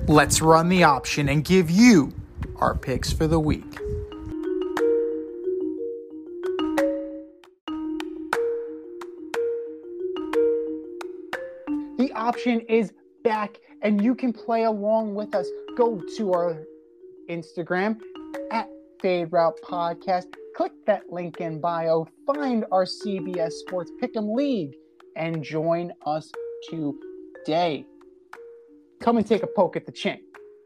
Let's run the option and give you our picks for the week. The option is back, and you can play along with us. Go to our Instagram at Fade Route Podcast. Click that link in bio. Find our CBS Sports Pick'em League and join us today. Come and take a poke at the chin.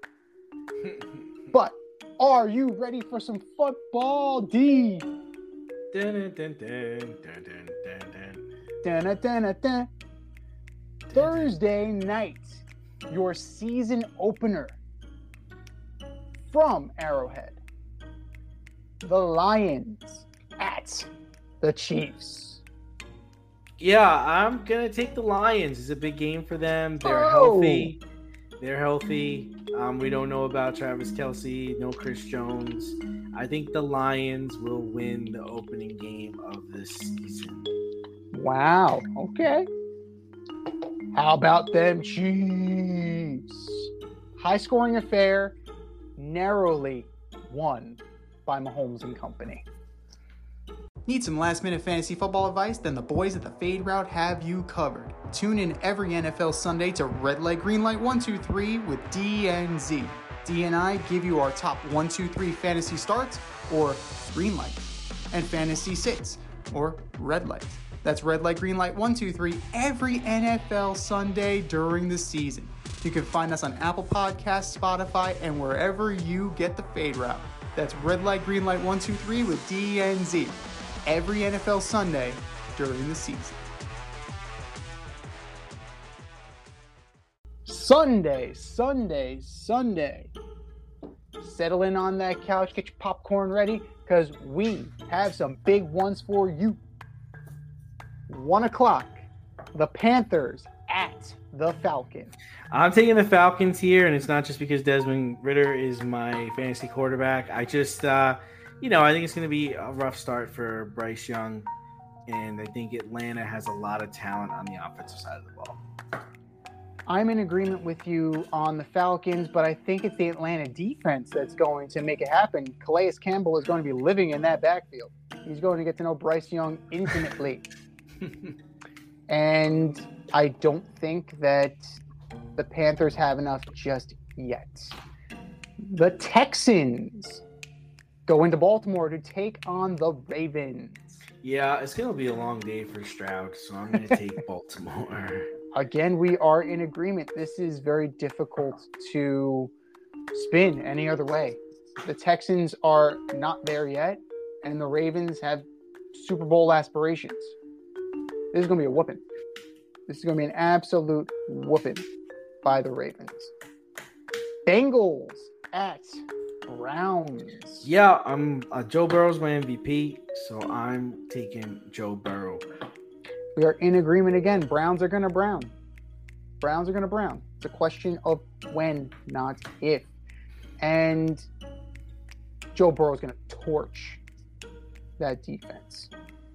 But are you ready for some football, D? Dun, dun, dun, dun, dun, dun, Dun, dun, dun, dun. Thursday night, your season opener from Arrowhead. The Lions at the Chiefs. Yeah, I'm going to take the Lions. It's a big game for them. They're healthy. We don't know about Travis Kelce, no Chris Jones. I think the Lions will win the opening game of this season. Wow. Okay. How about them Chiefs? High-scoring affair, narrowly won by Mahomes and company. Need some last-minute fantasy football advice? Then the boys at the Fade Route have you covered. Tune in every NFL Sunday to Red Light, Green Light 1, 2, 3 with D and Z. D and I give you our top 1, 2, 3 fantasy starts, or green light, and fantasy sits, or red light. That's Red Light, Green Light 1, 2, 3 every NFL Sunday during the season. You can find us on Apple Podcasts, Spotify, and wherever you get the Fade Route. That's Red Light, Green Light 1, 2, 3 with D and Z. Every NFL Sunday during the season. Sunday. Settle in on that couch, get your popcorn ready, because we have some big ones for you. 1 o'clock, the Panthers at the Falcons. I'm taking the Falcons here, and it's not just because Desmond Ridder is my fantasy quarterback. I just, I think it's going to be a rough start for Bryce Young, and I think Atlanta has a lot of talent on the offensive side of the ball. I'm in agreement with you on the Falcons, but I think it's the Atlanta defense that's going to make it happen. Calais Campbell is going to be living in that backfield. He's going to get to know Bryce Young intimately. And I don't think that the Panthers have enough just yet. The Texans go into Baltimore to take on the Ravens. Yeah, it's going to be a long day for Stroud, so I'm going to take Baltimore. Again, we are in agreement. This is very difficult to spin any other way. The Texans are not there yet, and the Ravens have Super Bowl aspirations. This is going to be a whooping. This is going to be an absolute whooping by the Ravens. Bengals at Browns. Yeah, Joe Burrow's my MVP, so I'm taking Joe Burrow. We are in agreement again. Browns are going to brown. It's a question of when, not if. And Joe Burrow is going to torch that defense.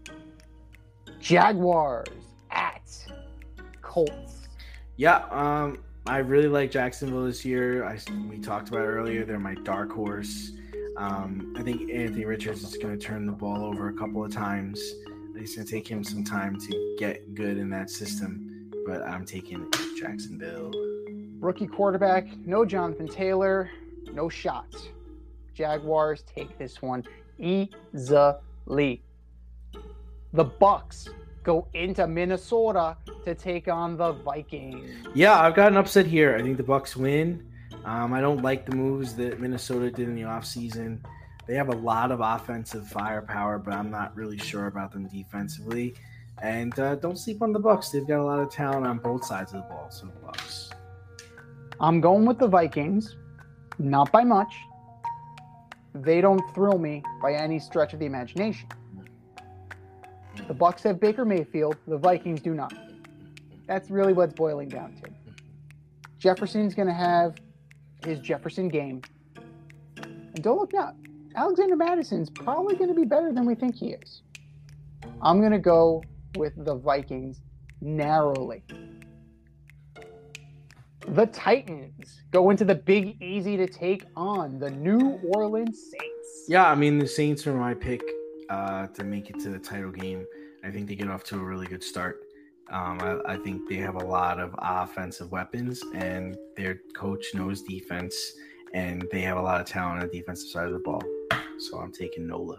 Jaguars at Colts. Yeah, I really like Jacksonville this year. We talked about it earlier. They're my dark horse. I think Anthony Richards is going to turn the ball over a couple of times. It's going to take him some time to get good in that system, but I'm taking Jacksonville. Rookie quarterback, no Jonathan Taylor, no shots. Jaguars take this one easily. The Bucs go into Minnesota to take on the Vikings. Yeah, I've got an upset here. I think the Bucs win. I don't like the moves that Minnesota did in the offseason. They have a lot of offensive firepower, but I'm not really sure about them defensively. And don't sleep on the Bucs. They've got a lot of talent on both sides of the ball. So Bucs. I'm going with the Vikings, not by much. They don't thrill me by any stretch of the imagination. The Bucs have Baker Mayfield. The Vikings do not. That's really what it's boiling down to. Jefferson's going to have his Jefferson game. And don't look now. Alexander Madison's probably going to be better than we think he is. I'm going to go with the Vikings narrowly. The Titans go into the Big Easy to take on the New Orleans Saints. Yeah, I mean, the Saints are my pick to make it to the title game. I think they get off to a really good start. I think they have a lot of offensive weapons, and their coach knows defense, and they have a lot of talent on the defensive side of the ball. So I'm taking NOLA.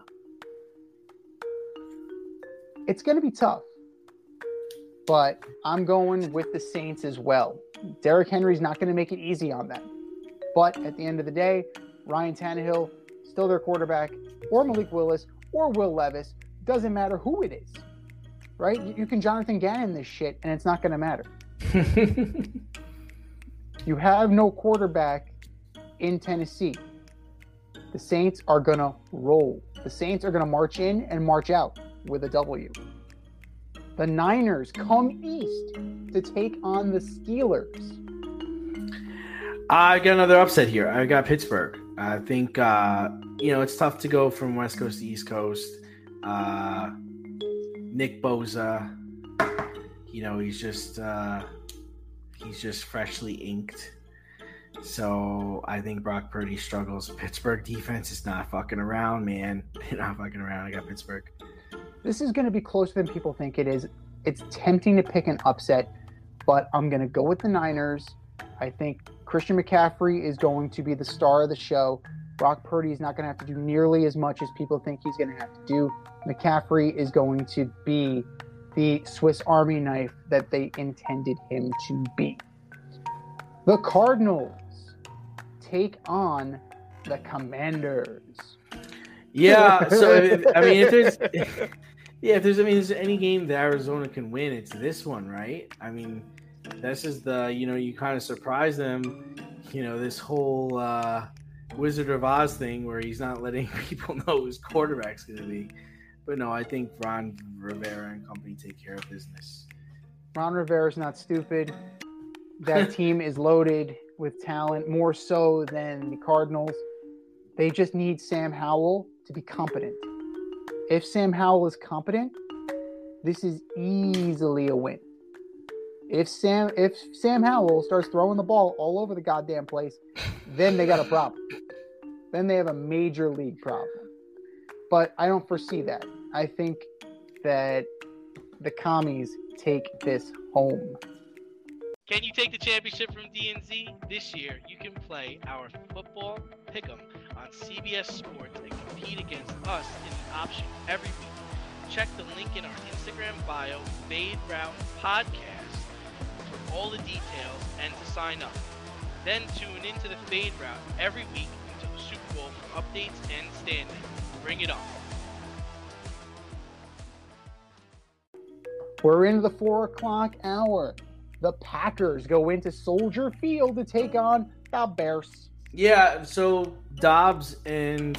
It's going to be tough, but I'm going with the Saints as well. Derrick Henry's not going to make it easy on them. But at the end of the day, Ryan Tannehill, still their quarterback, or Malik Willis, or Will Levis, doesn't matter who it is, right? You can Jonathan Gannon this shit, and it's not going to matter. You have no quarterback in Tennessee. The Saints are going to roll. The Saints are going to march in and march out with a W. The Niners come east to take on the Steelers. I got another upset here. I got Pittsburgh. I think, it's tough to go from West Coast to East Coast. Nick Bosa, he's just freshly inked. So I think Brock Purdy struggles. Pittsburgh defense is not fucking around, man. They're not fucking around. I got Pittsburgh. This is going to be closer than people think it is. It's tempting to pick an upset, but I'm going to go with the Niners. I think Christian McCaffrey is going to be the star of the show. Brock Purdy is not going to have to do nearly as much as people think he's going to have to do. McCaffrey is going to be the Swiss Army knife that they intended him to be. The Cardinals take on the Commanders. Yeah, so if there's any game that Arizona can win, it's this one, right? I mean, this is you kind of surprise them, this whole Wizard of Oz thing where he's not letting people know who his quarterback's going to be. But no, I think Ron Rivera and company take care of business. Ron Rivera's not stupid. That team is loaded with talent, more so than the Cardinals. They just need Sam Howell to be competent. If Sam Howell is competent, this is easily a win. If Sam Howell starts throwing the ball all over the goddamn place, then they got a problem. Then they have a major league problem. But I don't foresee that. I think that the Commies take this home. Can you take the championship from DNZ? This year, you can play our football pick'em on CBS Sports and compete against us in the option every week. Check the link in our Instagram bio, Fade Route Podcast, for all the details and to sign up. Then tune into the Fade Route every week until the Super Bowl for updates and standings. Bring it on. We're into the 4 o'clock hour. The Packers go into Soldier Field to take on the Bears. Yeah, so Dobbs and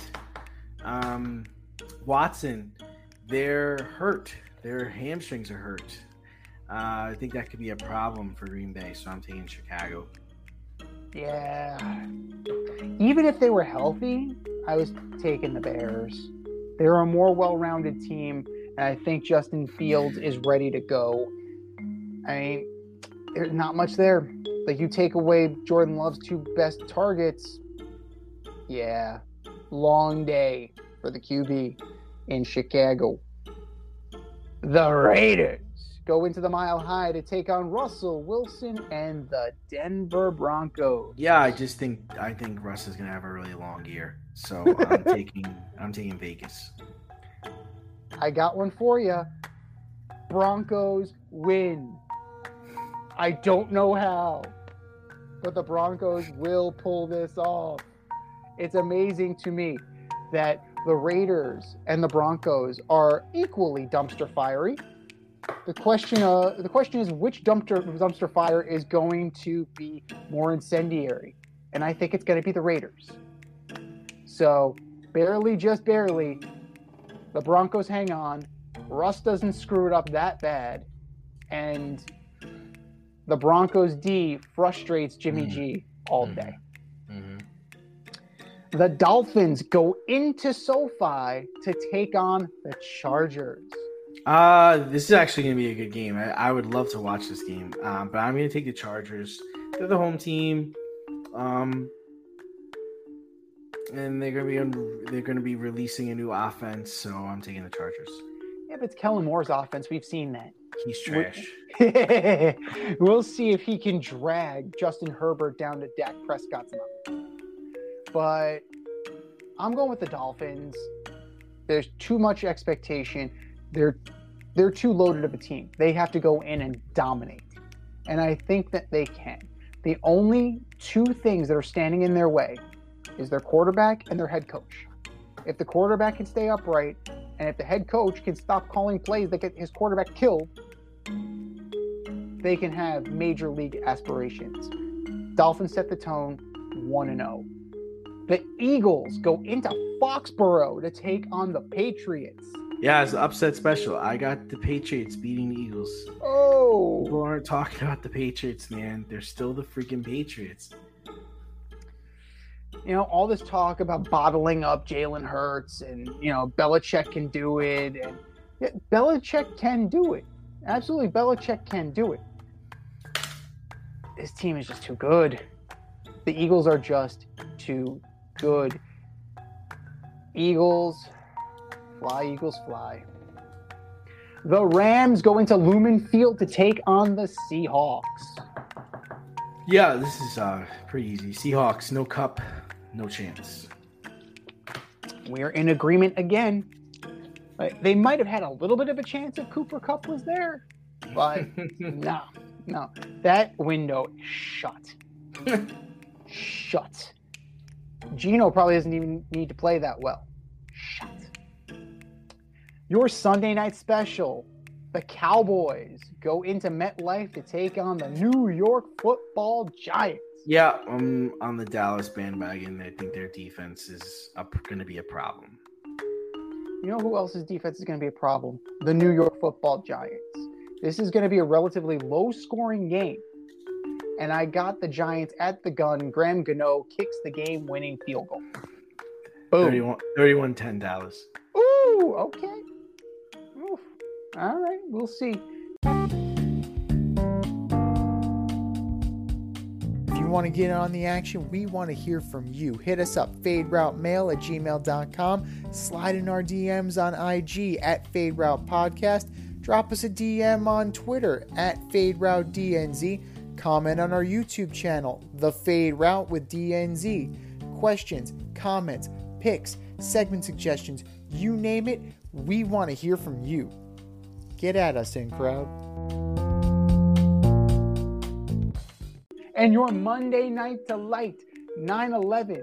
Watson, they're hurt. Their hamstrings are hurt. I think that could be a problem for Green Bay, so I'm taking Chicago. Yeah. Even if they were healthy, I was taking the Bears. They're a more well-rounded team, and I think Justin Fields is ready to go. I mean, there's not much there. Like, you take away Jordan Love's 2 best targets, yeah, long day for the QB in Chicago. The Raiders go into the Mile High to take on Russell Wilson and the Denver Broncos. Yeah, I think Russ is gonna have a really long year. So I'm taking Vegas. I got one for you. Broncos win. I don't know how, but the Broncos will pull this off. It's amazing to me that the Raiders and the Broncos are equally dumpster fiery. The question is which dumpster fire is going to be more incendiary, and I think it's going to be the Raiders. So just barely, the Broncos hang on. Russ doesn't screw it up that bad, and the Broncos D frustrates Jimmy G all day. Mm-hmm. The Dolphins go into SoFi to take on the Chargers. This is actually going to be a good game. I would love to watch this game, but I'm going to take the Chargers. They're the home team. And they're gonna be releasing a new offense, so I'm taking the Chargers. Yeah, but it's Kellen Moore's offense. We've seen that. He's trash. We'll see if he can drag Justin Herbert down to Dak Prescott's level. But I'm going with the Dolphins. There's too much expectation. They're too loaded of a team. They have to go in and dominate. And I think that they can. The only two things that are standing in their way is their quarterback and their head coach. If the quarterback can stay upright, and if the head coach can stop calling plays that get his quarterback killed, they can have major league aspirations. Dolphins set the tone 1-0. The Eagles go into Foxborough to take on the Patriots. Yeah, it's an upset special. I got the Patriots beating the Eagles. Oh! People aren't talking about the Patriots, man. They're still the freaking Patriots. You know, all this talk about bottling up Jalen Hurts and, you know, Belichick can do it. And yeah, Belichick can do it. Absolutely, Belichick can do it. This team is just too good. The Eagles are just too good. Eagles fly. The Rams go into Lumen Field to take on the Seahawks. Yeah, this is pretty easy. Seahawks, no cup, no chance. We're in agreement again. They might have had a little bit of a chance if Cooper Kupp was there, but no. That window is shut. Shut. Geno probably doesn't even need to play that well. Shut. Your Sunday night special, the Cowboys go into MetLife to take on the New York Football Giants. Yeah, I'm on the Dallas bandwagon. I think their defense is going to be a problem. You know who else's defense is going to be a problem? The New York Football Giants. This is going to be a relatively low-scoring game. And I got the Giants at the gun. Graham Gano kicks the game-winning field goal. Boom. 31-10 Dallas. Ooh, okay. Oof. All right, we'll see. If you want to get on the action, we want to hear from you. Hit us up, faderoutemail@gmail.com. Slide in our DMs on IG at FadeRoutePodcast. Drop us a DM on Twitter at FadeRouteDNZ. Comment on our YouTube channel, The Fade Route with DNZ. Questions, comments, picks, segment suggestions, you name it, we want to hear from you. Get at us, in crowd. And your Monday night delight, 9/11.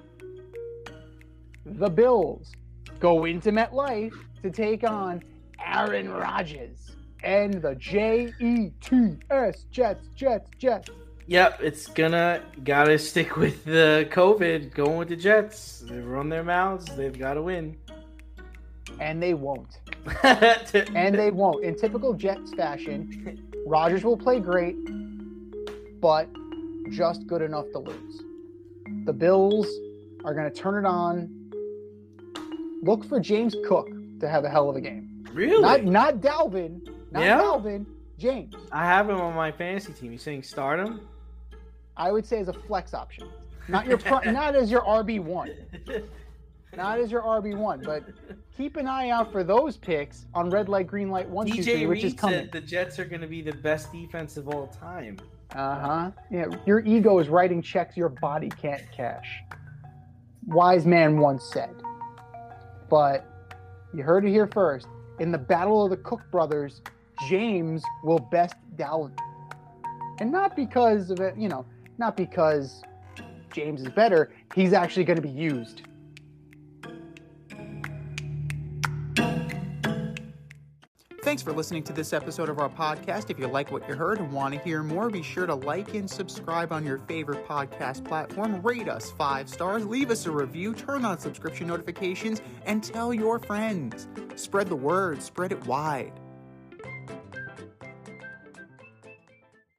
The Bills go into MetLife to take on Aaron Rodgers and the Jets, Jets. Yep, it's gotta stick with the COVID, going with the Jets. They run their mouths, they've got to win. And they won't. In typical Jets fashion, Rodgers will play great, but just good enough to lose. The Bills are going to turn it on. Look for James Cook to have a hell of a game. Really? Not Dalvin. Dalvin. James. I have him on my fantasy team. You saying start him? I would say as a flex option. Not as your RB1. Not as your RB1, but keep an eye out for those picks on Red Light, Green Light 1, 2, 3, which is coming. Said the Jets are going to be the best defense of all time. Yeah, your ego is writing checks your body can't cash. Wise man once said. But you heard it here first. In the battle of the Cook brothers, James will best Dalvin. And not because of it, not because James is better. He's actually going to be used. Thanks for listening to this episode of our podcast. If you like what you heard and want to hear more, be sure to like and subscribe on your favorite podcast platform. Rate us 5 stars, leave us a review, turn on subscription notifications, and tell your friends. Spread the word, spread it wide.